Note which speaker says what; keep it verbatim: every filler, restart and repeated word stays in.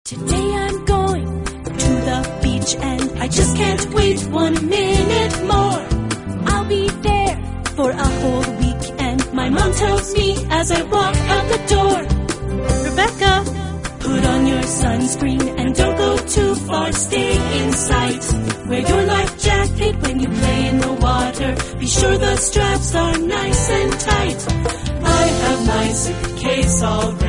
Speaker 1: Today I'm going to the beach and I just can't wait one minute more. I'll be there for a whole week and my mom tells me as I walk out the door, Rebecca, put on your sunscreen and don't go too far, stay in sight. Wear your life jacket when you play in the water. Be sure the straps are nice and tight. I have my suitcase all ready.